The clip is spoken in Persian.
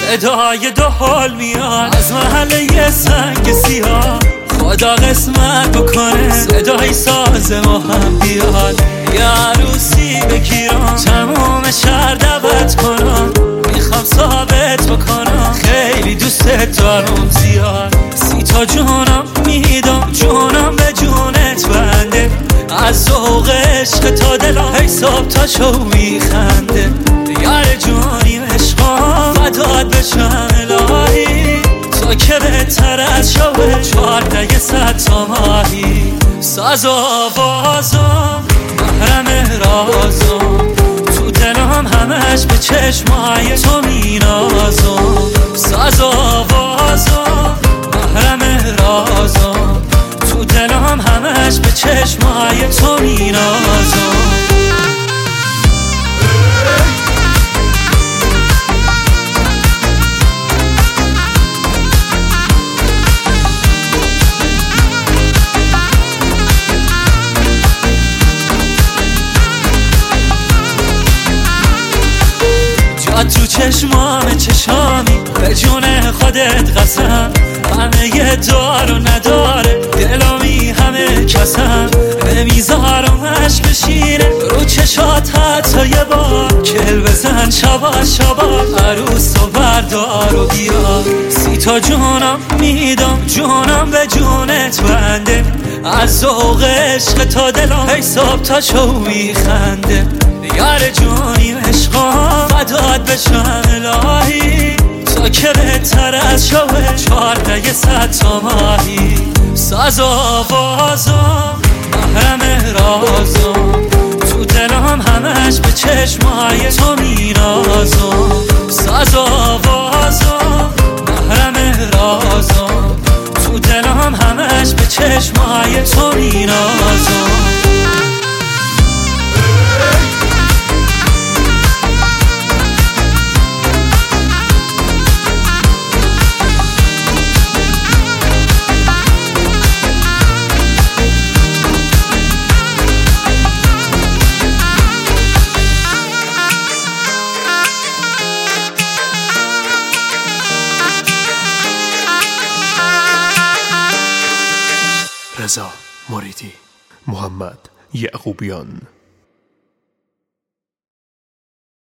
صدای دو حال میاد از محله سنگ سیاه. خدا قسمت بکنه صدای ساز ما هم بیاد. یه عروسی بگیرم تموم شهر دعوت کنم. میخوام ثابت بکنم خیلی دوست دارم زیاد. 30 جونم میدم جونم به جونت بنده. از ذوق عشق تا دلم حساب تا شو میخنده. یار جونیم عشقام فدات بشم الهی. تو که بهتر از شوه 14 تا ماهی. ساز و آوازم محرم رازم. تو دلم همش به چشمای تو مینازم. ساز و آوازم محرم رازم. تو دلم همش به چشمای تو مینازم. تو چشمام چشامی به جون خودت قسم. همه یه دار و نداره دلامی همه کسم. نمیذارم عشق بشینه رو چشات حتی یه بار. کل بزن شبا شبا عروس و بردار و بیا. 30 جونم میدم جونم به جونت بنده. از ذوق عشق تا دلم حساب تا شو میخنده. یار جونیم عشقام فدات بشم الهی. تو که بهتر از شوه 14 تا ماهی. ساز و آوازم محرم رازم. تو دلم همش به چشمای تو مینازم. ساز و آوازم محرم رازم. تو دلم همش به چشمای تو مینازم. رضا مریدی، محمد یعقوبیان.